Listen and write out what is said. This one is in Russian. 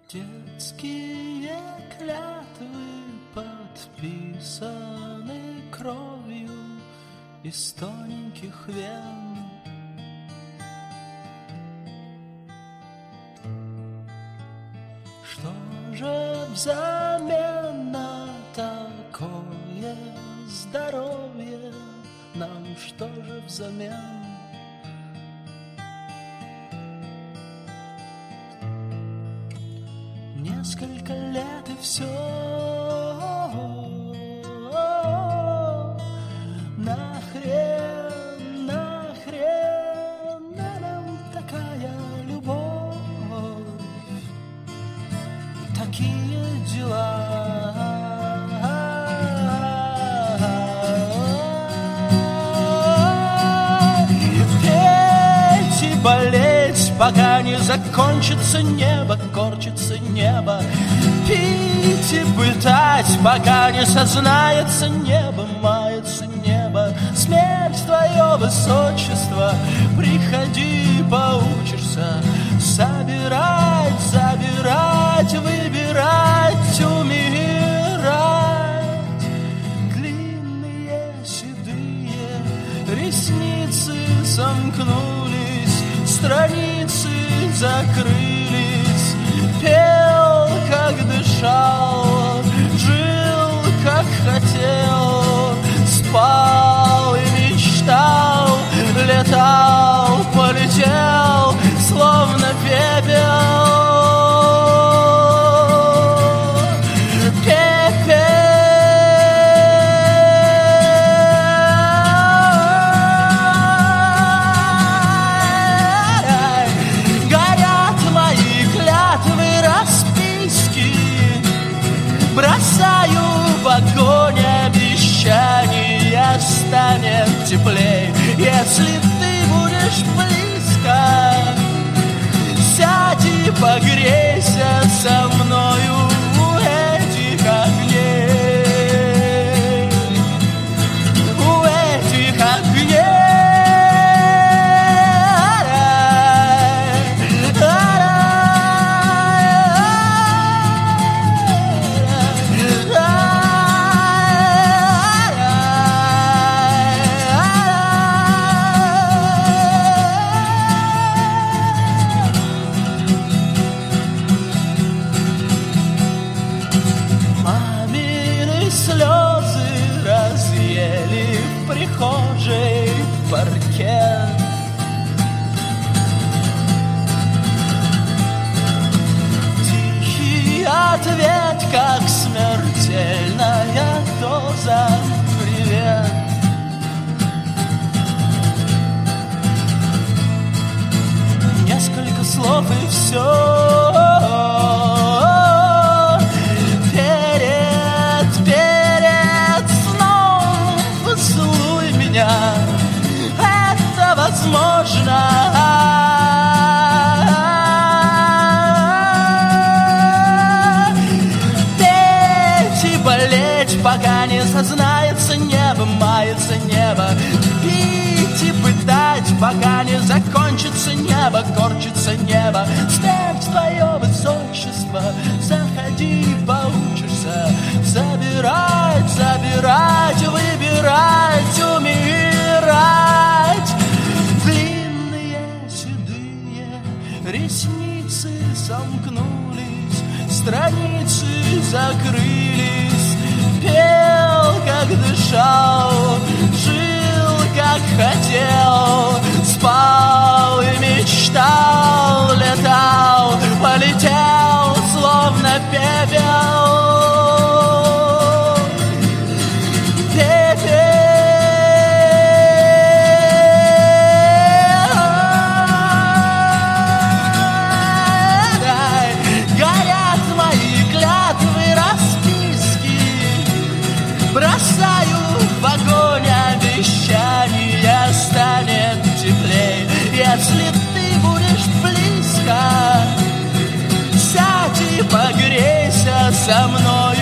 Детские клятвы подписаны кровью из тоненьких вен. Что же взамен на такое здоровье? Нам что же взамен? Несколько лет и все. Нахрен нам такая любовь? Такие дела. Петь и болеть, пока не закончится небо, корчится небо. Пить и пытать, пока не сознается небо, мается небо. Смерть, твое высочество, приходи, поучишься собирать, забирать, выбирать, умирать. Длинные седые ресницы сомкнулись, страницы закрылись. Пел, как дышал, жил, как хотел, спал и мечтал, летал, полетел, словно пепел. Бросаю в огонь обещания, станет теплей, если ты будешь близко. Сядь и погрейся со мною у этих огней, у этих огней. Прихожей паркет. Тихий ответ, как смертельная доза. Привет. Несколько слов и все. Это возможно. Петь и болеть, пока не сознается небо, мается небо. Пить и пытать, пока не закончится небо, корчится небо. Смерть, твое высочество, заходи, поучишься забирать, забирать, выбирать, умирать. Длинные седые ресницы сомкнулись, страницы закрылись. Пел, как дышал, жил, как хотел, спал и мечтал, летал, полетел, словно пепел. Бросаю в огонь обещания, станет теплей, если ты будешь близко. Сядь и погрейся со мной